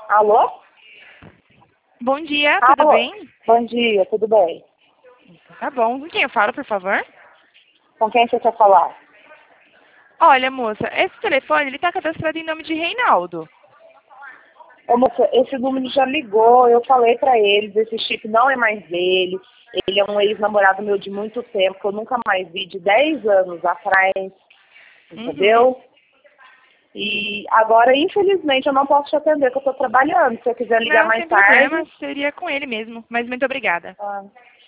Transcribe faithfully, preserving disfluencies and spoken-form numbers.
Alô? Bom dia, tudo Alô? bem? Bom dia, tudo bem? Tá bom. Com quem eu falo, por favor? Com quem você quer falar? Olha, moça, esse telefone, ele tá cadastrado em nome de Reinaldo. Ô, moça, esse número já ligou, eu falei pra eles, esse chip não é mais dele. Ele é um ex-namorado meu de muito tempo, que eu nunca mais vi, de dez anos atrás, Uhum. entendeu? E agora, infelizmente, eu não posso te atender, porque eu tô trabalhando. Se você quiser ligar Não, mais sem problema, tarde... seria com ele mesmo. Mas muito obrigada. Ah.